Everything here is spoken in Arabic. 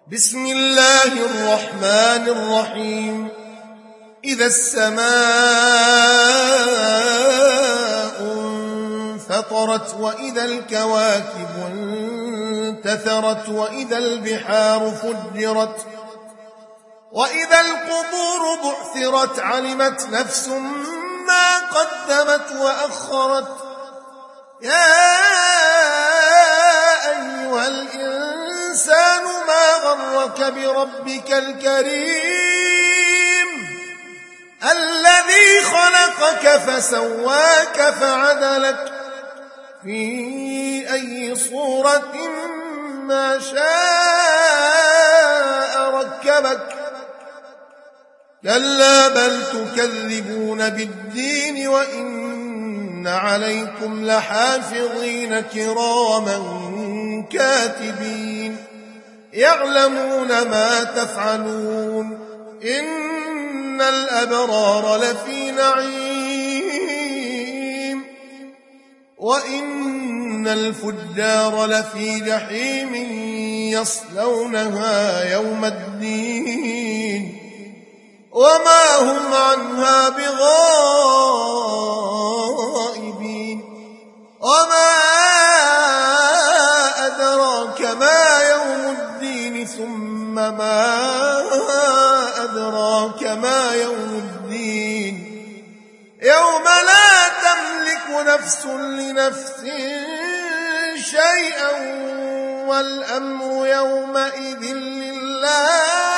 بسم الله الرحمن الرحيم. إذا السماء انفطرت وإذا الكواكب انتثرت وإذا البحار فجرت وإذا القبور بعثرت علمت نفس ما قدمت وأخرت. يا أيها الإنسان ما غرك بربك الكريم الذي خلقك فسواك فعدلك في أي صورة ما شاء ركبك. كلا بل تكذبون بالدين وإن عليكم لحافظين كراما كاتبين يعلمون ما تفعلون. إن الأبرار لفي نعيم وإن الفجار لفي جحيم يصلونها يوم الدين وما هم عنها بغائبين. وما أدراك ما يوم الدين ثم ما أدراك ما يوم الدين يوم لا تملك نفس لنفس شيئا والأمر يومئذ لله